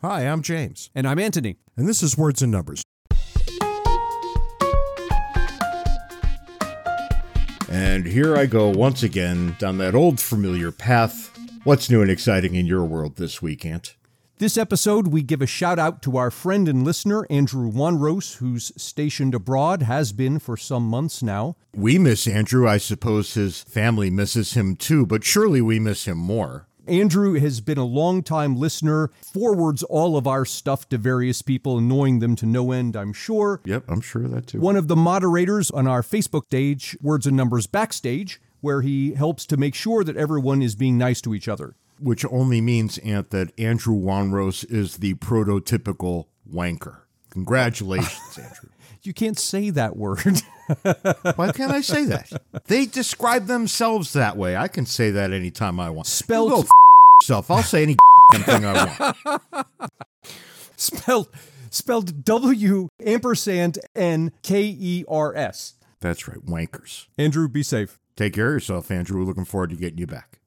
Hi, I'm James. And I'm Anthony. And this is Words and Numbers. And here I go once again down that old familiar path. What's new and exciting in your world this week, Ant? This episode, we give a shout out to our friend and listener, Andrew Wanrose, who's stationed abroad, has been for some months now. We miss Andrew. I suppose his family misses him too, but surely we miss him more. Andrew has been a longtime listener, forwards all of our stuff to various people, annoying them to no end, I'm sure. Yep, I'm sure of that too. One of the moderators on our Facebook page, Words and Numbers Backstage, where he helps to make sure that everyone is being nice to each other. Which only means, Ant, that Andrew Wanrose is the prototypical wanker. Congratulations, Andrew. You can't say that word. Why can't I say that? They describe themselves that way. I can say that anytime I want. Spelled you go yourself. I'll say any thing I want. Spelled W&Nkers. That's right, wankers. Andrew, be safe. Take care of yourself, Andrew. We're looking forward to getting you back.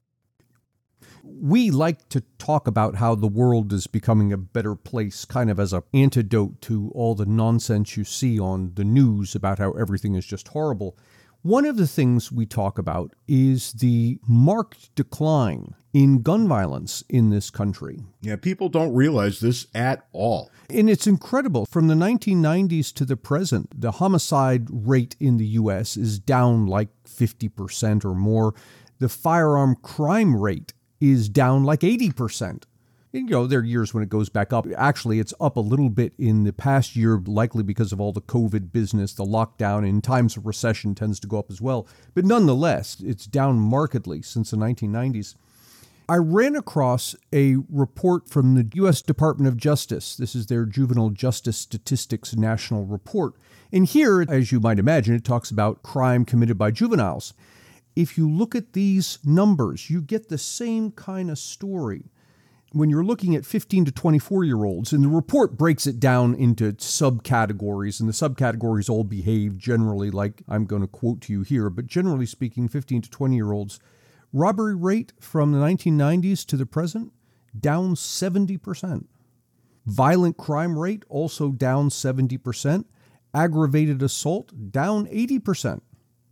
We like to talk about how the world is becoming a better place, kind of as an antidote to all the nonsense you see on the news about how everything is just horrible. One of the things we talk about is the marked decline in gun violence in this country. Yeah, people don't realize this at all. And it's incredible. From the 1990s to the present, the homicide rate in the U.S. is down like 50% or more. The firearm crime rate is down like 80%. And, there are years when it goes back up. Actually, it's up a little bit in the past year, likely because of all the COVID business, the lockdown. In times of recession tends to go up as well. But nonetheless, it's down markedly since the 1990s. I ran across a report from the U.S. Department of Justice. This is their Juvenile Justice Statistics National Report. And here, as you might imagine, it talks about crime committed by juveniles. If you look at these numbers, you get the same kind of story. When you're looking at 15 to 24-year-olds, and the report breaks it down into subcategories, and the subcategories all behave generally like I'm going to quote to you here, but generally speaking, 15 to 20-year-olds, robbery rate from the 1990s to the present, down 70%. Violent crime rate also down 70%. Aggravated assault down 80%.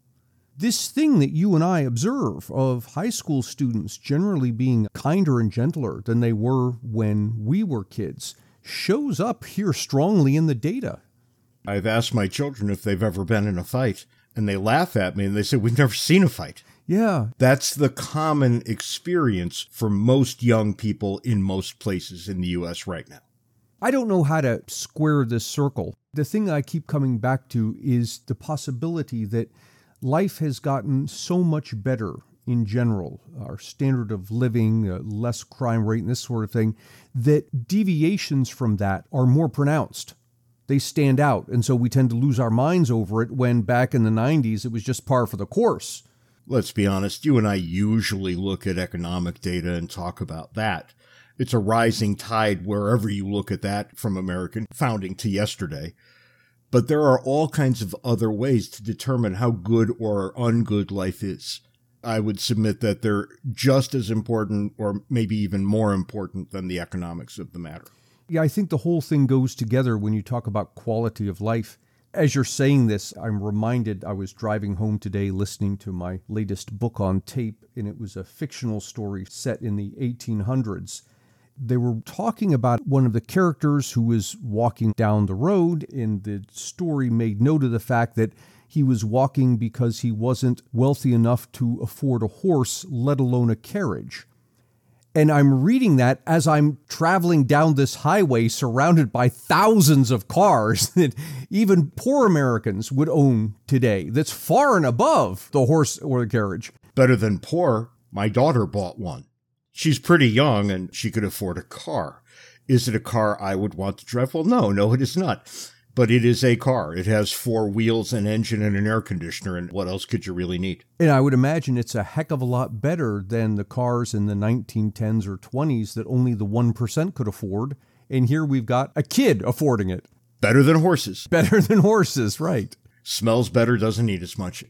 This thing that you and I observe of high school students generally being kinder and gentler than they were when we were kids shows up here strongly in the data. I've asked my children if they've ever been in a fight, and they laugh at me and they say, we've never seen a fight. Yeah. That's the common experience for most young people in most places in the U.S. right now. I don't know how to square this circle. The thing I keep coming back to is the possibility that life has gotten so much better in general, our standard of living, less crime rate and this sort of thing, that deviations from that are more pronounced. They stand out, and so we tend to lose our minds over it when back in the 90s it was just par for the course. Let's be honest, you and I usually look at economic data and talk about that. It's a rising tide wherever you look at that from American founding to yesterday. But there are all kinds of other ways to determine how good or ungood life is. I would submit that they're just as important or maybe even more important than the economics of the matter. Yeah, I think the whole thing goes together when you talk about quality of life. As you're saying this, I'm reminded I was driving home today listening to my latest book on tape, and it was a fictional story set in the 1800s. They were talking about one of the characters who was walking down the road, and the story made note of the fact that he was walking because he wasn't wealthy enough to afford a horse, let alone a carriage. And I'm reading that as I'm traveling down this highway surrounded by thousands of cars that even poor Americans would own today. That's far and above the horse or the carriage. Better than poor, my daughter bought one. She's pretty young and she could afford a car. Is it a car I would want to drive? Well, no, it is not. But it is a car. It has 4 wheels, an engine, and an air conditioner. And what else could you really need? And I would imagine it's a heck of a lot better than the cars in the 1910s or 20s that only the 1% could afford. And here we've got a kid affording it. Better than horses. Better than horses, right. Smells better, doesn't need as much.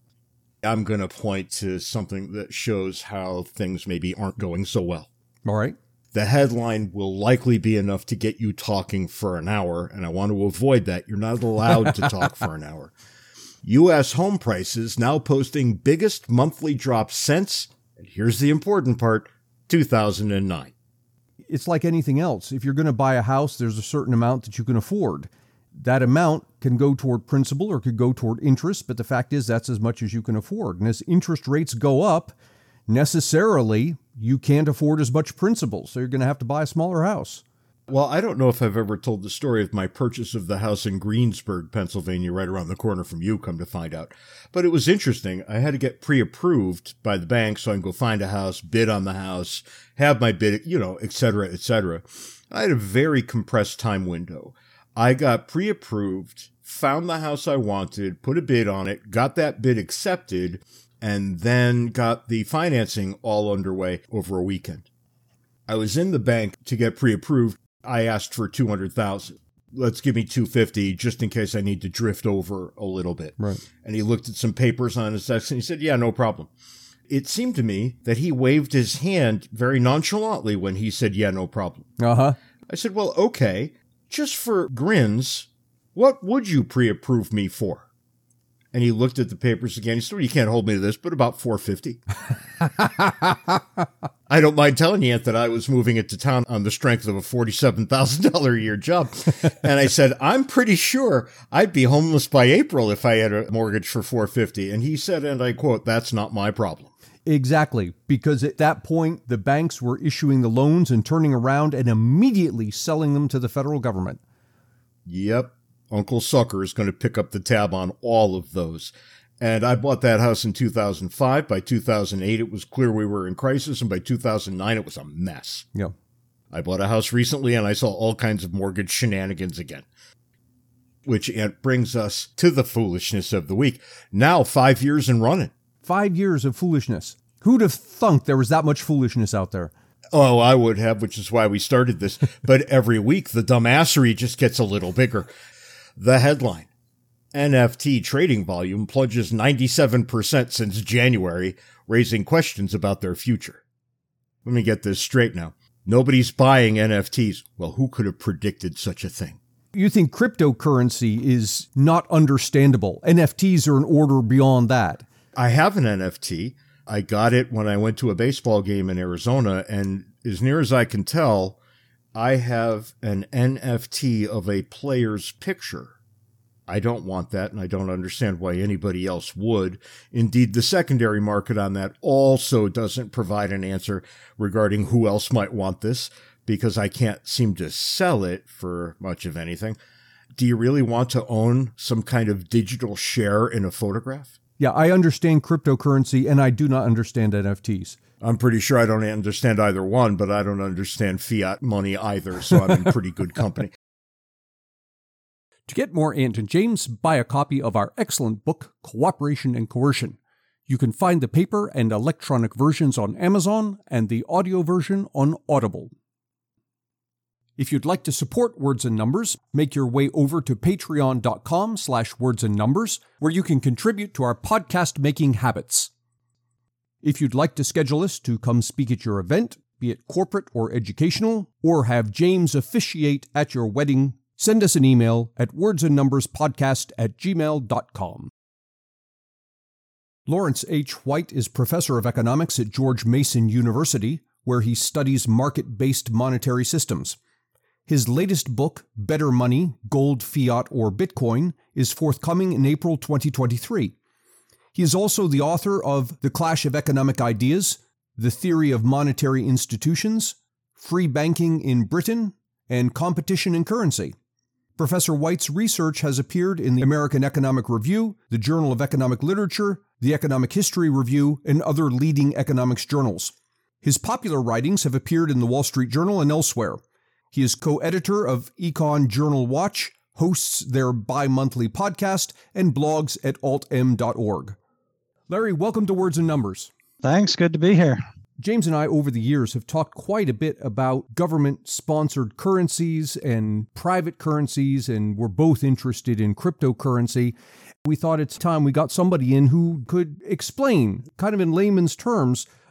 I'm going to point to something that shows how things maybe aren't going so well. All right. The headline will likely be enough to get you talking for an hour, and I want to avoid that. You're not allowed to talk for an hour. U.S. home prices now posting biggest monthly drop since, and here's the important part, 2009. It's like anything else. If you're going to buy a house, there's a certain amount that you can afford. That amount can go toward principal or could go toward interest, but the fact is that's as much as you can afford. And as interest rates go up, necessarily you can't afford as much principal, so you're going to have to buy a smaller house. Well, I don't know if I've ever told the story of my purchase of the house in Greensburg, Pennsylvania, right around the corner from you, come to find out. But it was interesting. I had to get pre-approved by the bank so I can go find a house, bid on the house, have my bid, et cetera, et cetera. I had a very compressed time window. I got pre-approved, found the house I wanted, put a bid on it, got that bid accepted, and then got the financing all underway over a weekend. I was in the bank to get pre-approved. I asked for $200,000. Let's give me $250 just in case I need to drift over a little bit. Right. And he looked at some papers on his desk and he said, yeah, no problem. It seemed to me that he waved his hand very nonchalantly when he said, yeah, no problem. Uh-huh. I said, well, okay, just for grins, what would you pre-approve me for? And he looked at the papers again. He said, well, you can't hold me to this, but about $450. I don't mind telling you, Ant, that I was moving it to town on the strength of a $47,000 a year job. And I said, I'm pretty sure I'd be homeless by April if I had a mortgage for $450. And he said, and I quote, that's not my problem. Exactly, because at that point, the banks were issuing the loans and turning around and immediately selling them to the federal government. Yep. Uncle Sucker is going to pick up the tab on all of those. And I bought that house in 2005. By 2008, it was clear we were in crisis. And by 2009, it was a mess. Yeah. I bought a house recently and I saw all kinds of mortgage shenanigans again. Which brings us to the foolishness of the week. Now, 5 years and running. 5 years of foolishness. Who'd have thunk there was that much foolishness out there? Oh, I would have, which is why we started this. But every week, the dumbassery just gets a little bigger. The headline, NFT trading volume plunges 97% since January, raising questions about their future. Let me get this straight now. Nobody's buying NFTs. Well, who could have predicted such a thing? You think cryptocurrency is not understandable. NFTs are an order beyond that. I have an NFT. I got it when I went to a baseball game in Arizona, and as near as I can tell, I have an NFT of a player's picture. I don't want that, and I don't understand why anybody else would. Indeed, the secondary market on that also doesn't provide an answer regarding who else might want this, because I can't seem to sell it for much of anything. Do you really want to own some kind of digital share in a photograph? Yeah, I understand cryptocurrency, and I do not understand NFTs. I'm pretty sure I don't understand either one, but I don't understand fiat money either, so I'm in pretty good company. To get more Ant and James, buy a copy of our excellent book, Cooperation and Coercion. You can find the paper and electronic versions on Amazon and the audio version on Audible. If you'd like to support Words and Numbers, make your way over to patreon.com/wordsandnumbers, where you can contribute to our podcast-making habits. If you'd like to schedule us to come speak at your event, be it corporate or educational, or have James officiate at your wedding, send us an email at wordsandnumberspodcast@gmail.com. Lawrence H. White is professor of economics at George Mason University, where he studies market-based monetary systems. His latest book, Better Money, Gold, Fiat, or Bitcoin, is forthcoming in April 2023. He is also the author of The Clash of Economic Ideas, The Theory of Monetary Institutions, Free Banking in Britain, and Competition in Currency. Professor White's research has appeared in the American Economic Review, the Journal of Economic Literature, the Economic History Review, and other leading economics journals. His popular writings have appeared in the Wall Street Journal and elsewhere. He is co-editor of Econ Journal Watch, hosts their bi-monthly podcast, and blogs at altm.org. Larry, welcome to Words and Numbers. Thanks. Good to be here. James and I, over the years, have talked quite a bit about government-sponsored currencies and private currencies, and we're both interested in cryptocurrency. We thought it's time we got somebody in who could explain, kind of in layman's terms,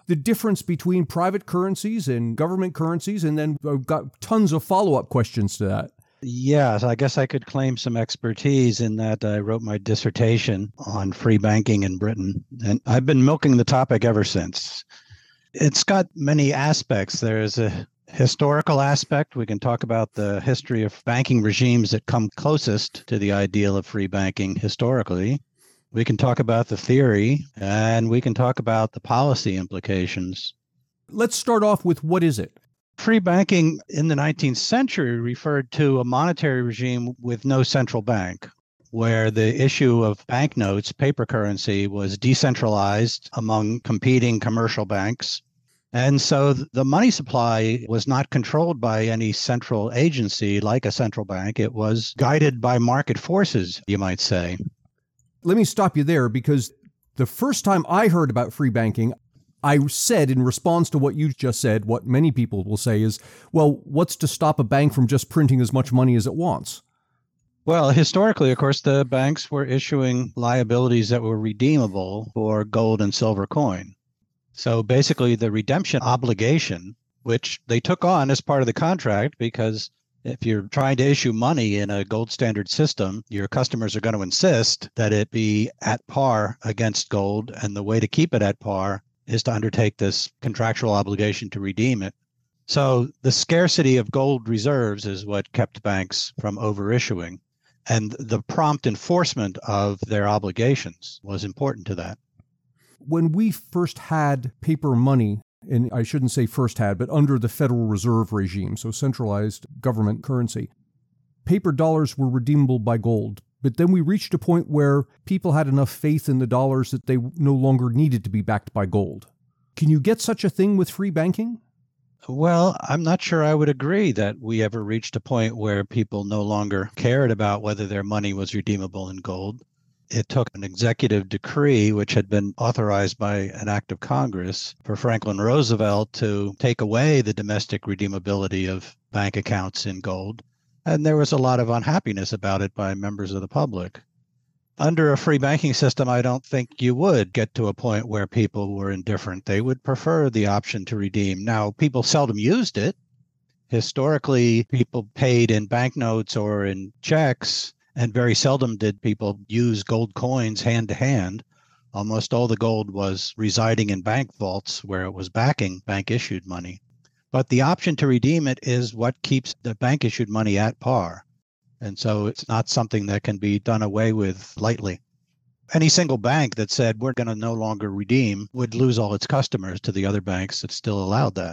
the difference between private currencies and government currencies, and then I've got tons of follow-up questions to that. Yes, I guess I could claim some expertise in that I wrote my dissertation on free banking in Britain, and I've been milking the topic ever since. It's got many aspects. There's a historical aspect. We can talk about the history of banking regimes that come closest to the ideal of free banking historically. We can talk about the theory, and we can talk about the policy implications. Let's start off with, what is it? Free banking in the 19th century referred to a monetary regime with no central bank, where the issue of banknotes, paper currency, was decentralized among competing commercial banks. And so the money supply was not controlled by any central agency like a central bank. It was guided by market forces, you might say. Let me stop you there, because the first time I heard about free banking, I said, in response to what you just said, what many people will say is, well, what's to stop a bank from just printing as much money as it wants? Well, historically, of course, the banks were issuing liabilities that were redeemable for gold and silver coin. So basically, the redemption obligation, which they took on as part of the contract, because if you're trying to issue money in a gold standard system, your customers are going to insist that it be at par against gold. And the way to keep it at par is to undertake this contractual obligation to redeem it. So the scarcity of gold reserves is what kept banks from overissuing. And the prompt enforcement of their obligations was important to that. When we first had paper money, and I shouldn't say first had, but under the Federal Reserve regime, so centralized government currency, paper dollars were redeemable by gold. But then we reached a point where people had enough faith in the dollars that they no longer needed to be backed by gold. Can you get such a thing with free banking? Well, I'm not sure I would agree that we ever reached a point where people no longer cared about whether their money was redeemable in gold. It took an executive decree, which had been authorized by an act of Congress, for Franklin Roosevelt to take away the domestic redeemability of bank accounts in gold. And there was a lot of unhappiness about it by members of the public. Under a free banking system, I don't think you would get to a point where people were indifferent. They would prefer the option to redeem. Now, people seldom used it. Historically, people paid in banknotes or in checks, and very seldom did people use gold coins hand to hand. Almost all the gold was residing in bank vaults where it was backing bank-issued money. But the option to redeem it is what keeps the bank-issued money at par. And so it's not something that can be done away with lightly. Any single bank that said we're going to no longer redeem would lose all its customers to the other banks that still allowed that.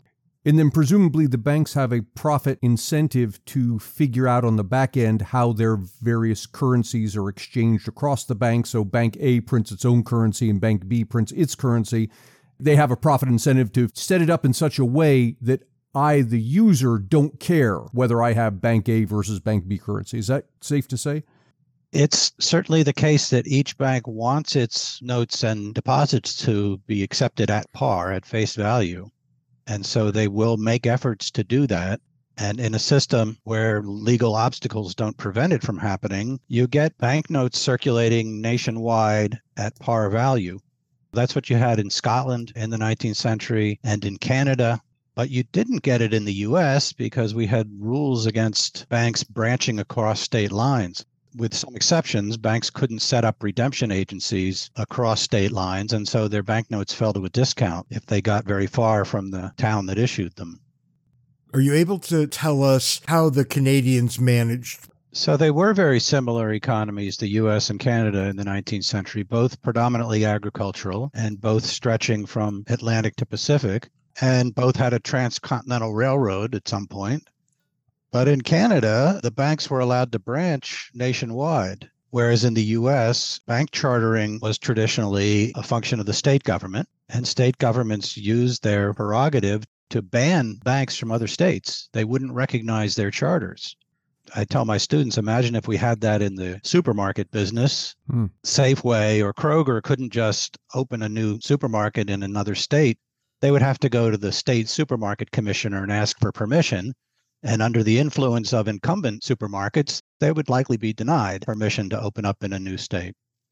And then presumably the banks have a profit incentive to figure out on the back end how their various currencies are exchanged across the bank. So Bank A prints its own currency and Bank B prints its currency. They have a profit incentive to set it up in such a way that I, the user, don't care whether I have Bank A versus Bank B currency. Is that safe to say? It's certainly the case that each bank wants its notes and deposits to be accepted at par, at face value. And so they will make efforts to do that. And in a system where legal obstacles don't prevent it from happening, you get banknotes circulating nationwide at par value. That's what you had in Scotland in the 19th century and in Canada. But you didn't get it in the U.S. because we had rules against banks branching across state lines. With some exceptions, banks couldn't set up redemption agencies across state lines, and so their banknotes fell to a discount if they got very far from the town that issued them. Are you able to tell us how the Canadians managed? So they were very similar economies, the U.S. and Canada in the 19th century, both predominantly agricultural and both stretching from Atlantic to Pacific, and both had a transcontinental railroad at some point. But in Canada, the banks were allowed to branch nationwide, whereas in the U.S., bank chartering was traditionally a function of the state government, and state governments used their prerogative to ban banks from other states. They wouldn't recognize their charters. I tell my students, imagine if we had that in the supermarket business. Safeway or Kroger couldn't just open a new supermarket in another state. They would have to go to the state supermarket commissioner and ask for permission. And under the influence of incumbent supermarkets, they would likely be denied permission to open up in a new state.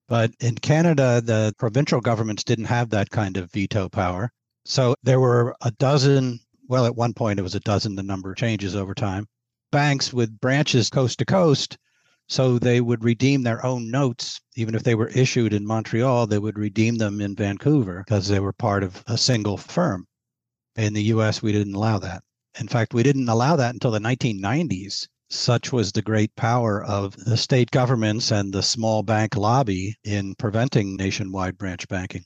But in Canada, the provincial governments didn't have that kind of veto power. So there were a dozen, well, at one point it was a dozen, the number changes over time, banks with branches coast to coast. So they would redeem their own notes. Even if they were issued in Montreal, they would redeem them in Vancouver because they were part of a single firm. In the US, we didn't allow that. In fact, we didn't allow that until the 1990s. Such was the great power of the state governments and the small bank lobby in preventing nationwide branch banking.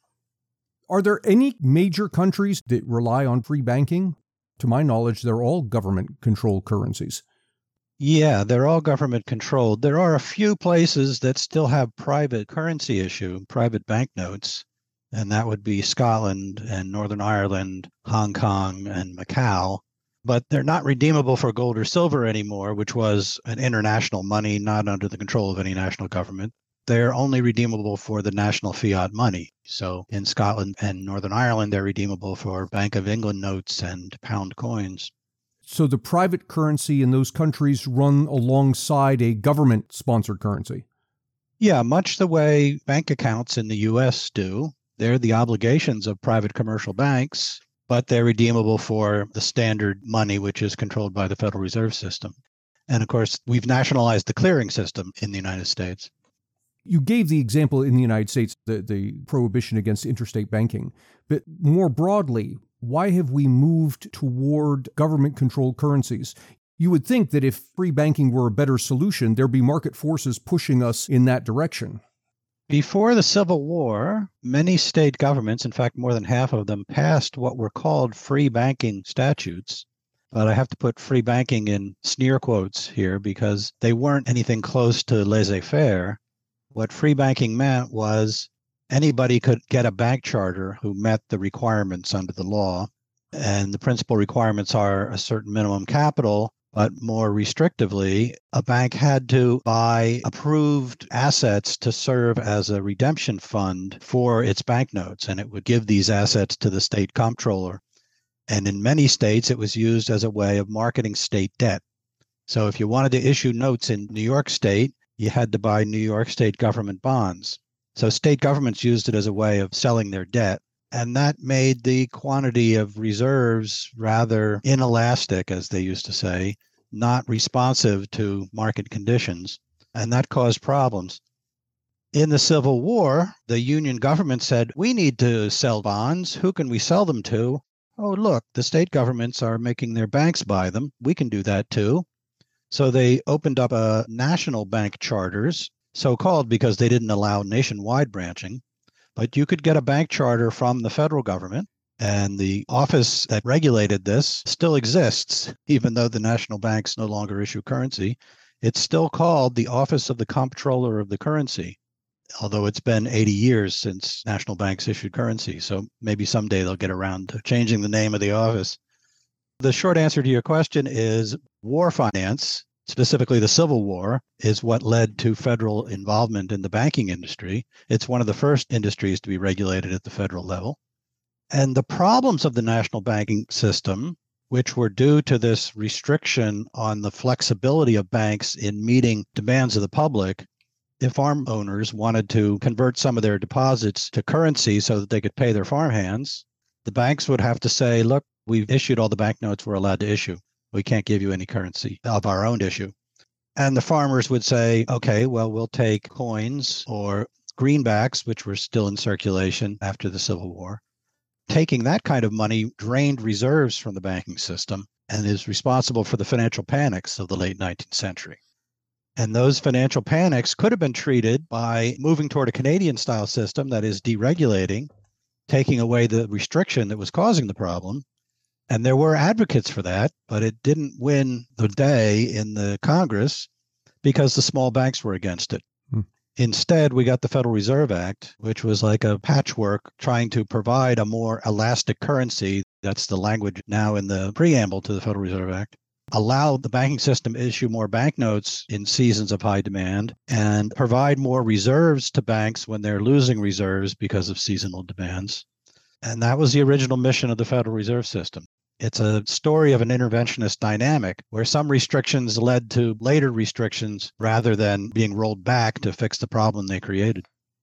Are there any major countries that rely on free banking? To my knowledge, they're all government-controlled currencies. Yeah, they're all government controlled. There are a few places that still have private currency issue, private banknotes, and that would be Scotland and Northern Ireland, Hong Kong, and Macau. But they're not redeemable for gold or silver anymore, which was an international money not under the control of any national government. They're only redeemable for the national fiat money. So in Scotland and Northern Ireland, they're redeemable for Bank of England notes and pound coins. So the private currency in those countries run alongside a government-sponsored currency? Yeah, much the way bank accounts in the U.S. do. They're the obligations of private commercial banks, but they're redeemable for the standard money, which is controlled by the Federal Reserve System. And of course, we've nationalized the clearing system in the United States. You gave the example in the United States, the prohibition against interstate banking. But more broadly, why have we moved toward government-controlled currencies? You would think that if free banking were a better solution, there'd be market forces pushing us in that direction. Before the Civil War, many state governments, in fact, more than half of them, passed what were called free banking statutes. But I have to put free banking in sneer quotes here because they weren't anything close to laissez-faire. What free banking meant was anybody could get a bank charter who met the requirements under the law. And the principal requirements are a certain minimum capital, but more restrictively, a bank had to buy approved assets to serve as a redemption fund for its banknotes, and it would give these assets to the state comptroller. And in many states, it was used as a way of marketing state debt. So if you wanted to issue notes in New York State, you had to buy New York State government bonds. So state governments used it as a way of selling their debt. And that made the quantity of reserves rather inelastic, as they used to say, not responsive to market conditions. And that caused problems. In the Civil War, the Union government said, we need to sell bonds. Who can we sell them to? Oh, look, the state governments are making their banks buy them. We can do that too. So they opened up national bank charters, so-called because they didn't allow nationwide branching. But you could get a bank charter from the federal government, and the office that regulated this still exists, even though the national banks no longer issue currency. It's still called the Office of the Comptroller of the Currency, although it's been 80 years since national banks issued currency. So maybe someday they'll get around to changing the name of the office. The short answer to your question is war finance, specifically the Civil War, is what led to federal involvement in the banking industry. It's one of the first industries to be regulated at the federal level. And the problems of the national banking system, which were due to this restriction on the flexibility of banks in meeting demands of the public, if farm owners wanted to convert some of their deposits to currency so that they could pay their farmhands, the banks would have to say, look, we've issued all the banknotes we're allowed to issue. We can't give you any currency of our own issue. And the farmers would say, okay, well, we'll take coins or greenbacks, which were still in circulation after the Civil War. Taking that kind of money drained reserves from the banking system and is responsible for the financial panics of the late 19th century. And those financial panics could have been treated by moving toward a Canadian-style system that is deregulating, taking away the restriction that was causing the problem. And there were advocates for that, but it didn't win the day in the Congress because the small banks were against it. Instead, we got the Federal Reserve Act, which was like a patchwork trying to provide a more elastic currency. That's the language now in the preamble to the Federal Reserve Act. Allow the banking system to issue more banknotes in seasons of high demand and provide more reserves to banks when they're losing reserves because of seasonal demands. And that was the original mission of the Federal Reserve System. It's a story of an interventionist dynamic where some restrictions led to later restrictions rather than being rolled back to fix the problem they created.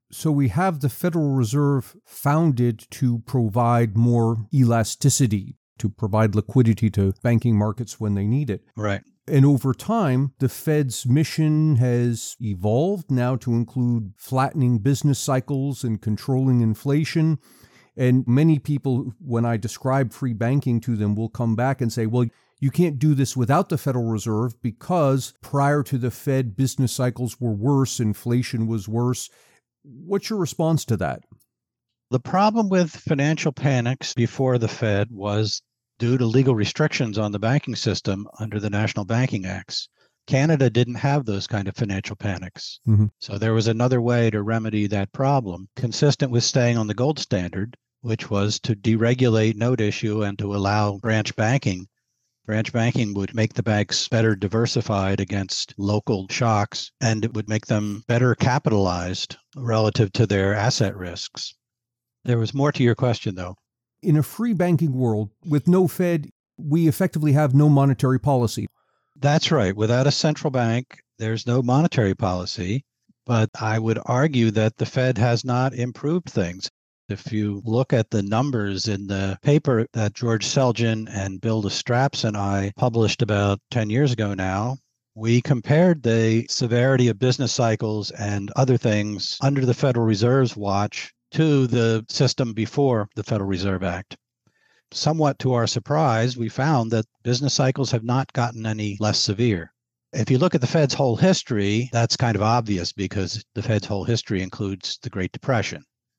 So we have the Federal Reserve founded to provide more elasticity, to provide liquidity to banking markets when they need it. Right. And over time, the Fed's mission has evolved now to include flattening business cycles and controlling inflation. And many people, when I describe free banking to them, will come back and say, well, you can't do this without the Federal Reserve because prior to the Fed, business cycles were worse, inflation was worse. What's your response to that? The problem with financial panics before the Fed was due to legal restrictions on the banking system under the National Banking Acts. Canada didn't have those kind of financial panics. Mm-hmm. So there was another way to remedy that problem, consistent with staying on the gold standard, which was to deregulate note issue and to allow branch banking. Branch banking would make the banks better diversified against local shocks, and it would make them better capitalized relative to their asset risks. There was more to your question, though. In a free banking world with no Fed, we effectively have no monetary policy. That's right. Without a central bank, there's no monetary policy. But I would argue that the Fed has not improved things. If you look at the numbers in the paper that George Selgin and Bill DeStraps and I published about 10 years ago now, we compared the severity of business cycles and other things under the Federal Reserve's watch to the system before the Federal Reserve Act. Somewhat to our surprise, we found that business cycles have not gotten any less severe. If you look at the Fed's whole history, that's kind of obvious because the Fed's whole history includes the Great Depression.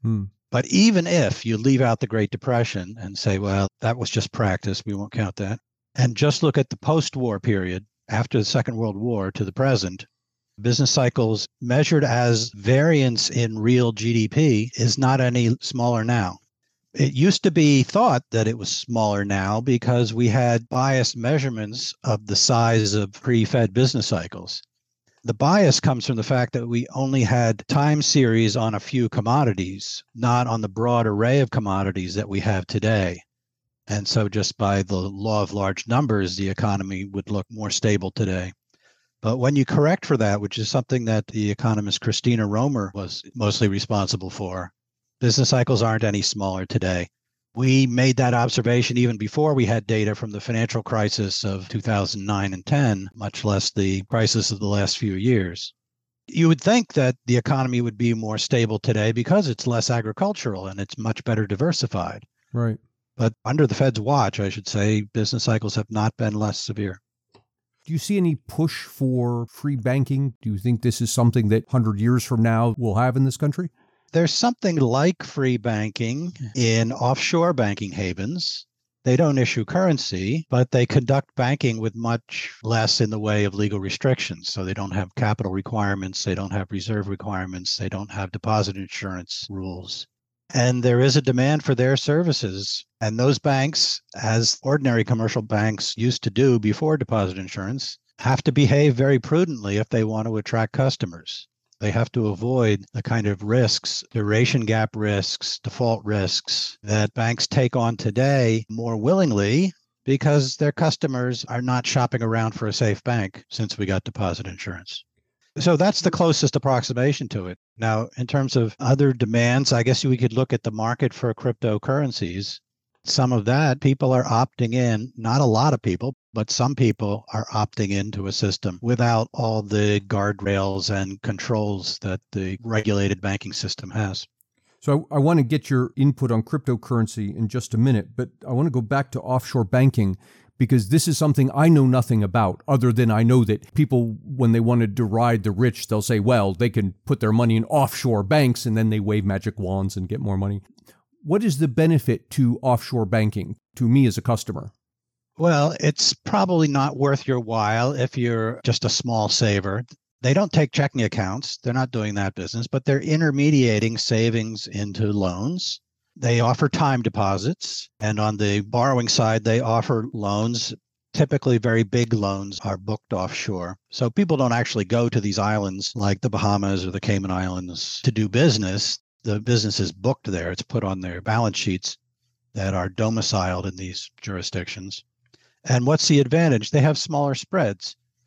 But even if you leave out the Great Depression and say, well, that was just practice, we won't count that, and just look at the post-war period after the Second World War to the present, business cycles measured as variance in real GDP is not any smaller now. It used to be thought that it was smaller now because we had biased measurements of the size of pre-Fed business cycles. The bias comes from the fact that we only had time series on a few commodities, not on the broad array of commodities that we have today. And so just by the law of large numbers, the economy would look more stable today. But when you correct for that, which is something that the economist Christina Romer was mostly responsible for, business cycles aren't any smaller today. We made that observation even before we had data from the financial crisis of 2009 and 10, much less the crisis of the last few years. You would think that the economy would be more stable today because it's less agricultural and it's much better diversified. Right. But under the Fed's watch, I should say, business cycles have not been less severe. Do you see any push for free banking? Do you think this is something that 100 years from now we'll have in this country? There's something like free banking in offshore banking havens. They don't issue currency, but they conduct banking with much less in the way of legal restrictions. So they don't have capital requirements, they don't have reserve requirements, they don't have deposit insurance rules. And there is a demand for their services. And those banks, as ordinary commercial banks used to do before deposit insurance, have to behave very prudently if they want to attract customers. They have to avoid the kind of risks, duration gap risks, default risks that banks take on today more willingly because their customers are not shopping around for a safe bank since we got deposit insurance. So that's the closest approximation to it. Now, in terms of other demands, I guess we could look at the market for cryptocurrencies. Some of that, people are opting in, not a lot of people, but some people are opting into a system without all the guardrails and controls that the regulated banking system has. So I want to get your input on cryptocurrency in just a minute, but I want to go back to offshore banking because this is something I know nothing about, other than I know that people, when they want to deride the rich, they'll say, well, they can put their money in offshore banks and then they wave magic wands and get more money. What is the benefit to offshore banking to me as a customer? Well, it's probably not worth your while if you're just a small saver. They don't take checking accounts. They're not doing that business, but they're intermediating savings into loans. They offer time deposits. And on the borrowing side, they offer loans. Typically, very big loans are booked offshore. So people don't actually go to these islands like the Bahamas or the Cayman Islands to do business. The business is booked there. It's put on their balance sheets that are domiciled in these jurisdictions. And what's the advantage? They have smaller spreads.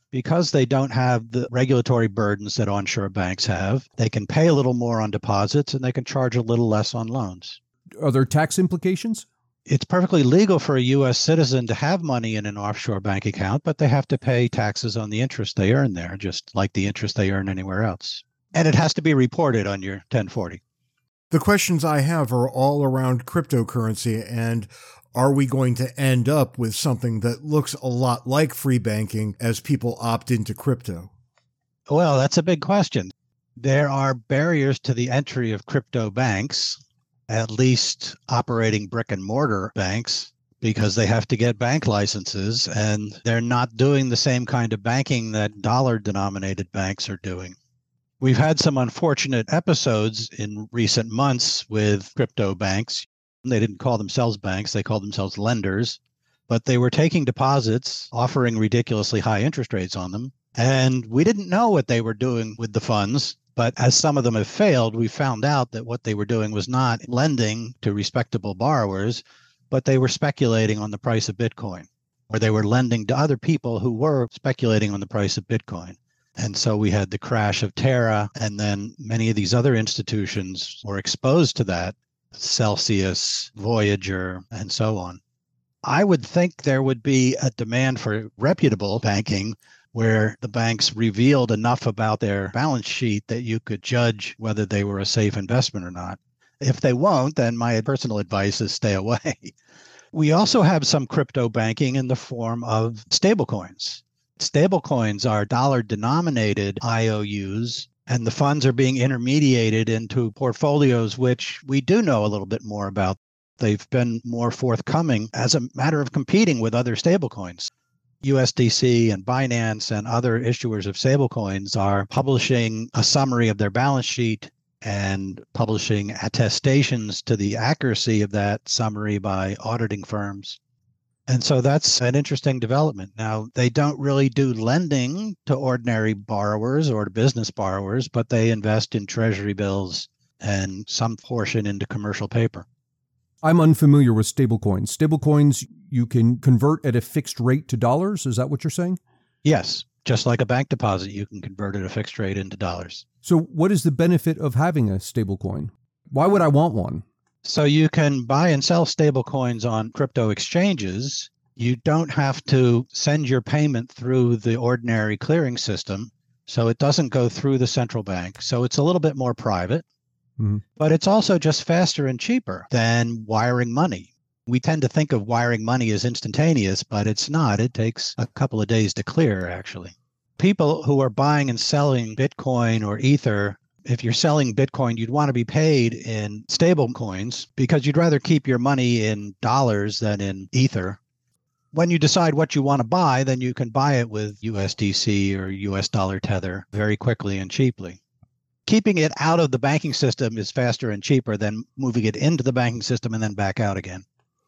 because they don't have the regulatory burdens that onshore banks have, they can pay a little more on deposits and they can charge a little less on loans. Are there tax implications? It's perfectly legal for a U.S. citizen to have money in an offshore bank account, but they have to pay taxes on the interest they earn there, just like the interest they earn anywhere else. And it has to be reported on your 1040. The questions I have are all around cryptocurrency, and are we going to end up with something that looks a lot like free banking as people opt into crypto? Well, that's a big question. There are barriers to the entry of crypto banks, at least operating brick and mortar banks, because they have to get bank licenses, and they're not doing the same kind of banking that dollar-denominated banks are doing. We've had some unfortunate episodes in recent months with crypto banks. They didn't call themselves banks, they called themselves lenders, but they were taking deposits, offering ridiculously high interest rates on them. And we didn't know what they were doing with the funds. But as some of them have failed, we found out that what they were doing was not lending to respectable borrowers, but they were speculating on the price of Bitcoin, or they were lending to other people who were speculating on the price of Bitcoin. And so we had the crash of Terra, and then many of these other institutions were exposed to that, Celsius, Voyager, and so on. I would think there would be a demand for reputable banking where the banks revealed enough about their balance sheet that you could judge whether they were a safe investment or not. If they won't, then my personal advice is stay away. We also have some crypto banking in the form of stablecoins. Stablecoins are dollar-denominated IOUs, and the funds are being intermediated into portfolios, which we do know a little bit more about. They've been more forthcoming as a matter of competing with other stablecoins. USDC and Binance and other issuers of stablecoins are publishing a summary of their balance sheet and publishing attestations to the accuracy of that summary by auditing firms. And so that's an interesting development. Now, they don't really do lending to ordinary borrowers or to business borrowers, but they invest in treasury bills and some portion into commercial paper. I'm unfamiliar with stablecoins. Stablecoins, you can convert at a fixed rate to dollars. Is that what you're saying? Yes. Just like a bank deposit, you can convert at a fixed rate into dollars. So what is the benefit of having a stablecoin? Why would I want one? So you can buy and sell stablecoins on crypto exchanges. You don't have to send your payment through the ordinary clearing system. So it doesn't go through the central bank. So it's a little bit more private. But it's also just faster and cheaper than wiring money. We tend to think of wiring money as instantaneous, but it's not. It takes a couple of days to clear, actually. People who are buying and selling Bitcoin or Ether, if you're selling Bitcoin, you'd want to be paid in stable coins because you'd rather keep your money in dollars than in Ether. When you decide what you want to buy, then you can buy it with USDC or US dollar tether very quickly and cheaply. Keeping it out of the banking system is faster and cheaper than moving it into the banking system and then back out again.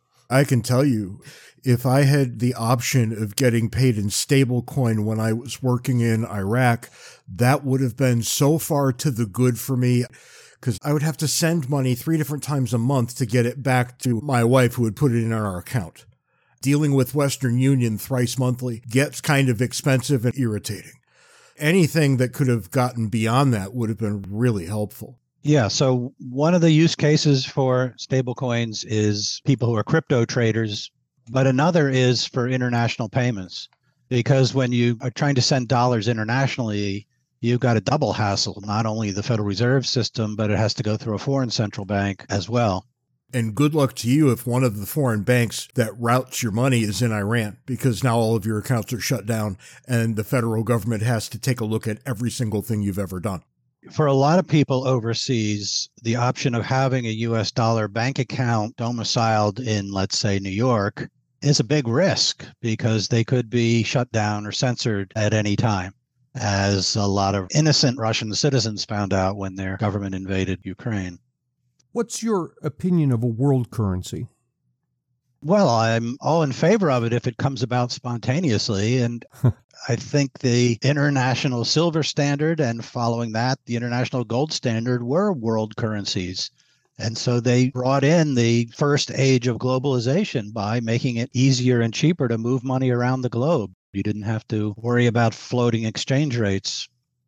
I can tell you, if I had the option of getting paid in stablecoin when I was working in Iraq, that would have been so far to the good for me, because I would have to send money 3 different times a month to get it back to my wife, who would put it in our account. Dealing with Western Union thrice monthly gets kind of expensive and irritating. Anything that could have gotten beyond that would have been really helpful. Yeah, so one of the use cases for stablecoins is people who are crypto traders, but another is for international payments. Because when you are trying to send dollars internationally, you've got a double hassle, not only the Federal Reserve System, but it has to go through a foreign central bank as well. And good luck to you if one of the foreign banks that routes your money is in Iran, because now all of your accounts are shut down and the federal government has to take a look at every single thing you've ever done. For a lot of people overseas, the option of having a US dollar bank account domiciled in, let's say, New York is a big risk because they could be shut down or censored at any time, as a lot of innocent Russian citizens found out when their government invaded Ukraine. What's your opinion of a world currency? Well, I'm all in favor of it if it comes about spontaneously. And I think the international silver standard and following that, the international gold standard were world currencies. And so they brought in the first age of globalization by making it easier and cheaper to move money around the globe. You didn't have to worry about floating exchange rates.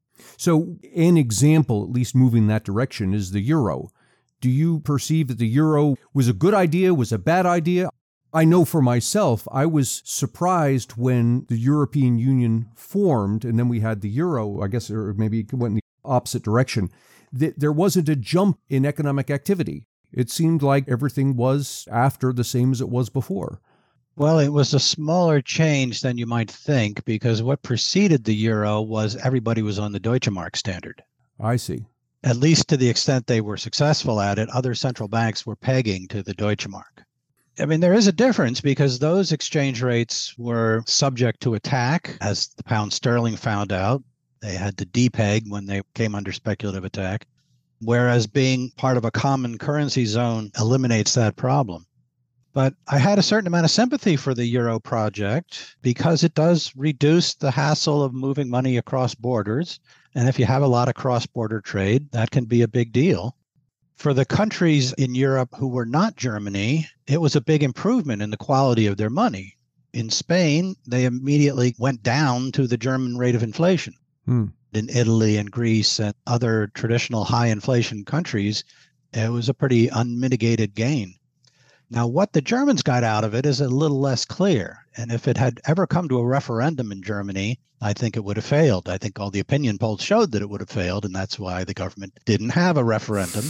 So an example, at least moving that direction, is the euro. Do you perceive that the euro was a good idea, was a bad idea? I know for myself, I was surprised when the European Union formed and then we had the euro, I guess, or maybe it went in the opposite direction, that there wasn't a jump in economic activity. It seemed like everything was after the same as it was before. Well, it was a smaller change than you might think, because what preceded the euro was everybody was on the Deutsche Mark standard. I see. At least to the extent they were successful at it, other central banks were pegging to the Deutsche Mark. I mean, there is a difference because those exchange rates were subject to attack, as the pound sterling found out. They had to depeg when they came under speculative attack, whereas being part of a common currency zone eliminates that problem. But I had a certain amount of sympathy for the Euro project because it does reduce the hassle of moving money across borders. And if you have a lot of cross-border trade, that can be a big deal. For the countries in Europe who were not Germany, it was a big improvement in the quality of their money. In Spain, they immediately went down to the German rate of inflation. In Italy and Greece and other traditional high inflation countries, it was a pretty unmitigated gain. Now, what the Germans got out of it is a little less clear. And if it had ever come to a referendum in Germany, I think it would have failed. I think all the opinion polls showed that it would have failed. And that's why the government didn't have a referendum,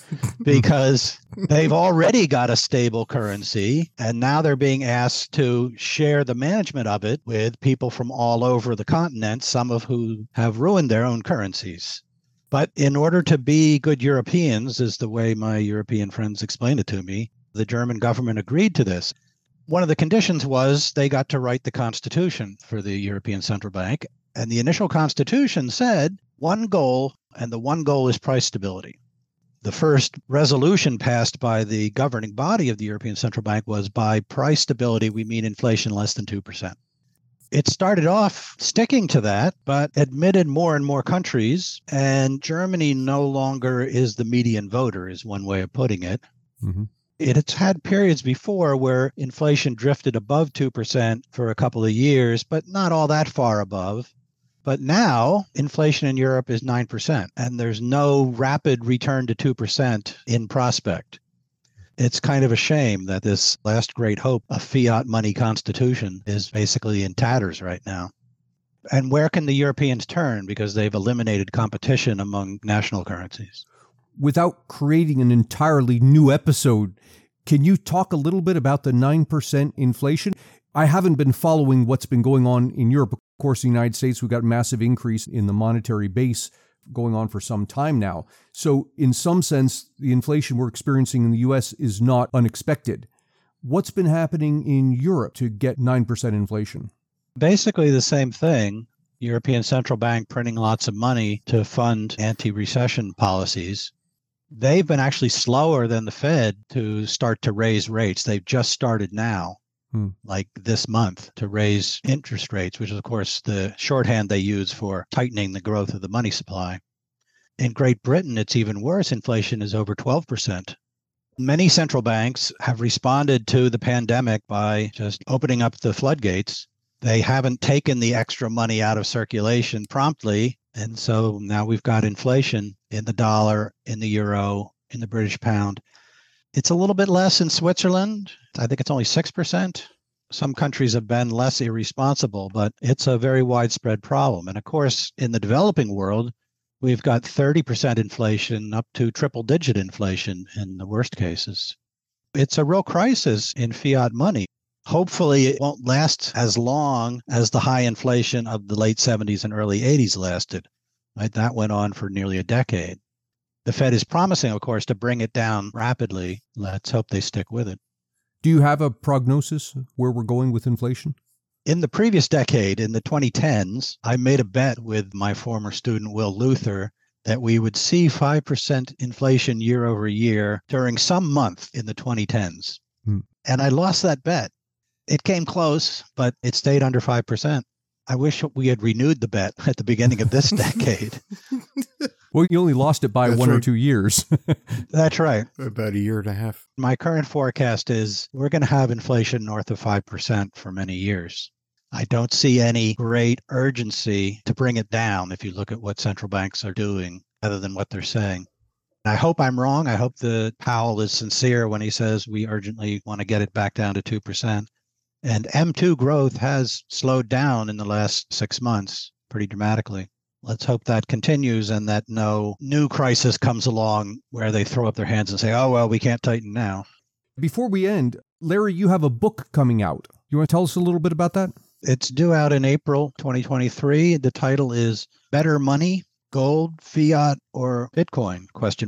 because they've already got a stable currency. And now they're being asked to share the management of it with people from all over the continent, some of who have ruined their own currencies. But in order to be good Europeans, is the way my European friends explained it to me, the German government agreed to this. One of the conditions was they got to write the constitution for the European Central Bank. And the initial constitution said one goal, and the one goal is price stability. The first resolution passed by the governing body of the European Central Bank was, by price stability, we mean inflation less than 2%. It started off sticking to that, but admitted more and more countries. And Germany no longer is the median voter, is one way of putting it. Mm-hmm. It's had periods before where inflation drifted above 2% for a couple of years, but not all that far above. But now inflation in Europe is 9%, and there's no rapid return to 2% in prospect. It's kind of a shame that this last great hope, a fiat money constitution, is basically in tatters right now. And where can the Europeans turn? Because they've eliminated competition among national currencies. Without creating an entirely new episode, can you talk a little bit about the 9% inflation? I haven't been following what's been going on in Europe. Of course, in the United States, we've got a massive increase in the monetary base going on for some time now. So in some sense, the inflation we're experiencing in the U.S. is not unexpected. What's been happening in Europe to get 9% inflation? Basically the same thing. European Central Bank printing lots of money to fund anti-recession policies. They've been actually slower than the Fed to start to raise rates. They've just started now, like this month, to raise interest rates, which is, of course, the shorthand they use for tightening the growth of the money supply. In Great Britain, it's even worse. Inflation is over 12%. Many central banks have responded to the pandemic by just opening up the floodgates. They haven't taken the extra money out of circulation promptly. And so now we've got inflation in the dollar, in the euro, in the British pound. It's a little bit less in Switzerland. I think it's only 6%. Some countries have been less irresponsible, but it's a very widespread problem. And of course, in the developing world, we've got 30% inflation up to triple-digit inflation in the worst cases. It's a real crisis in fiat money. Hopefully, it won't last as long as the high inflation of the late 70s and early 80s lasted. Right? That went on for nearly a decade. The Fed is promising, of course, to bring it down rapidly. Let's hope they stick with it. Do you have a prognosis where we're going with inflation? In the previous decade, in the 2010s, I made a bet with my former student, Will Luther, that we would see 5% inflation year over year during some month in the 2010s. And I lost that bet. It came close, but it stayed under 5%. I wish we had renewed the bet at the beginning of this decade. Well, you only lost it by one or 2 years. That's right. About a year and a half. My current forecast is we're going to have inflation north of 5% for many years. I don't see any great urgency to bring it down if you look at what central banks are doing other than what they're saying. I hope I'm wrong. I hope that Powell is sincere when he says we urgently want to get it back down to 2%. And M2 growth has slowed down in the last 6 months pretty dramatically. Let's hope that continues and that no new crisis comes along where they throw up their hands and say, oh, well, we can't tighten now. Before we end, Larry, you have a book coming out. You want to tell us a little bit about that? It's due out in April 2023. The title is Better Money, Gold, Fiat, or Bitcoin? ?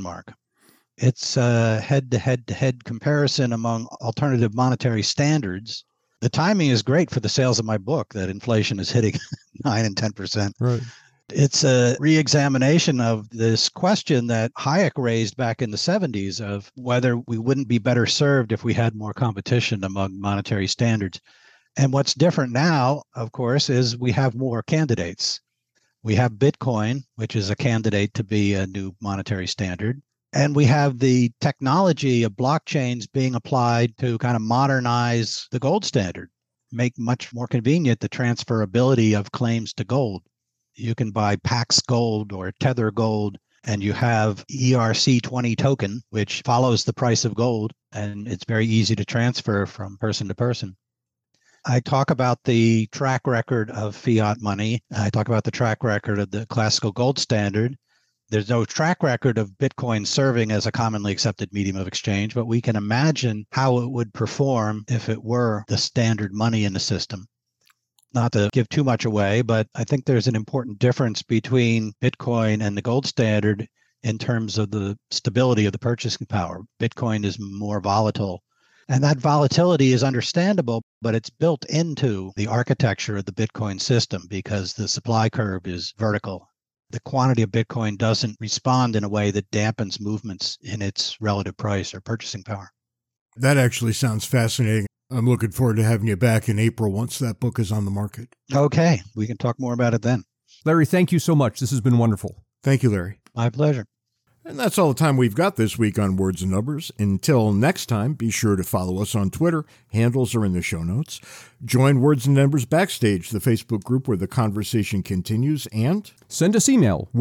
It's a head-to-head comparison among alternative monetary standards. The timing is great for the sales of my book that inflation is hitting 9 and 10%. Right. It's a re-examination of this question that Hayek raised back in the 70s of whether we wouldn't be better served if we had more competition among monetary standards. And what's different now, of course, is we have more candidates. We have Bitcoin, which is a candidate to be a new monetary standard. And we have the technology of blockchains being applied to kind of modernize the gold standard, make much more convenient the transferability of claims to gold. You can buy Pax Gold or Tether Gold, and you have ERC20 token, which follows the price of gold, and it's very easy to transfer from person to person. I talk about the track record of fiat money. I talk about the track record of the classical gold standard. There's no track record of Bitcoin serving as a commonly accepted medium of exchange, but we can imagine how it would perform if it were the standard money in the system. Not to give too much away, but I think there's an important difference between Bitcoin and the gold standard in terms of the stability of the purchasing power. Bitcoin is more volatile. And that volatility is understandable, but it's built into the architecture of the Bitcoin system because the supply curve is vertical. The quantity of Bitcoin doesn't respond in a way that dampens movements in its relative price or purchasing power. That actually sounds fascinating. I'm looking forward to having you back in April once that book is on the market. Okay, we can talk more about it then. Larry, thank you so much. This has been wonderful. Thank you, Larry. My pleasure. And that's all the time we've got this week on Words and Numbers. Until next time, be sure to follow us on Twitter. Handles are in the show notes. Join Words and Numbers Backstage, the Facebook group where the conversation continues, and send us email,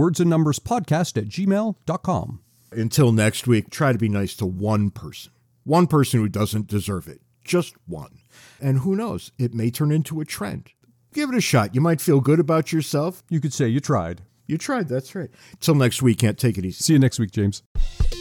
wordsandnumberspodcast@gmail.com. Until next week, try to be nice to one person who doesn't deserve it. Just one. And who knows, it may turn into a trend. Give it a shot. You might feel good about yourself. You could say you tried. You tried, that's right. Till next week, can't take it easy. See you next week, James.